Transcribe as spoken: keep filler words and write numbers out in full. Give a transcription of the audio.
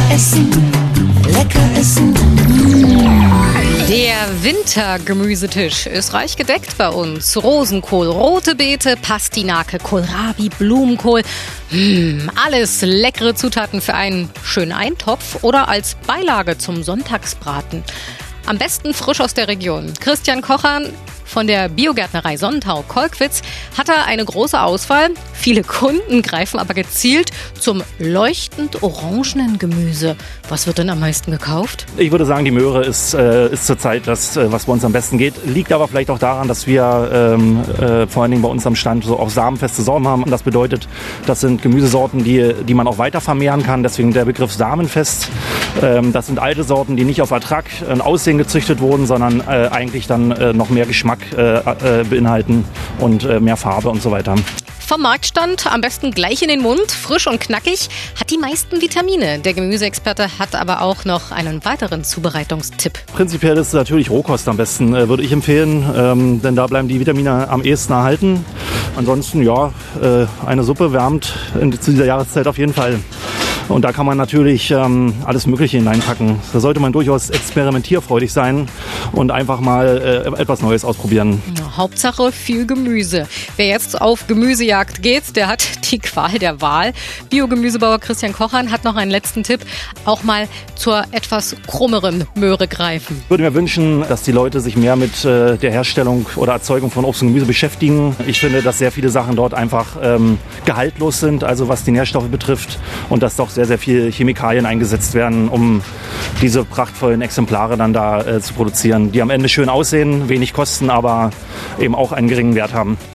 essen, lecker essen. Der Wintergemüsetisch ist reich gedeckt bei uns. Rosenkohl, rote Beete, Pastinake, Kohlrabi, Blumenkohl. Mmh, alles leckere Zutaten für einen schönen Eintopf oder als Beilage zum Sonntagsbraten. Am besten frisch aus der Region. Christian Kochern von der Biogärtnerei Sonnentau-Kolkwitz hat er eine große Auswahl. Viele Kunden greifen aber gezielt zum leuchtend orangenen Gemüse. Was wird denn am meisten gekauft? Ich würde sagen, die Möhre ist, äh, ist zurzeit das, äh, was bei uns am besten geht. Liegt aber vielleicht auch daran, dass wir ähm, äh, vor allen Dingen bei uns am Stand so auch samenfeste Sorten haben. Das bedeutet, das sind Gemüsesorten, die, die man auch weiter vermehren kann. Deswegen der Begriff samenfest. Ähm, das sind alte Sorten, die nicht auf Ertrag und Aussehen gezüchtet wurden, sondern äh, eigentlich dann äh, noch mehr Geschmack äh, äh, beinhalten und äh, mehr Farbe und so weiter. Vom Marktstand am besten gleich in den Mund, frisch und knackig, hat die meisten Vitamine. Der Gemüseexperte hat aber auch noch einen weiteren Zubereitungstipp. Prinzipiell ist natürlich Rohkost am besten, äh, würde ich empfehlen, ähm, denn da bleiben die Vitamine am ehesten erhalten. Ansonsten, ja, äh, eine Suppe wärmt in, zu dieser Jahreszeit auf jeden Fall. Und da kann man natürlich ähm, alles Mögliche hineinpacken. Da sollte man durchaus experimentierfreudig sein und einfach mal äh, etwas Neues ausprobieren. Ja, Hauptsache viel Gemüse. Wer jetzt auf Gemüsejagd geht, der hat die Qual der Wahl. Biogemüsebauer Christian Kochern hat noch einen letzten Tipp. Auch mal zur etwas krummeren Möhre greifen. Ich würde mir wünschen, dass die Leute sich mehr mit äh, der Herstellung oder Erzeugung von Obst und Gemüse beschäftigen. Ich finde, dass sehr viele Sachen dort einfach ähm, gehaltlos sind, also was die Nährstoffe betrifft. Und dass doch sehr, sehr viele Chemikalien eingesetzt werden, um diese prachtvollen Exemplare dann da äh, zu produzieren, die am Ende schön aussehen, wenig kosten, aber eben auch einen geringen Wert haben.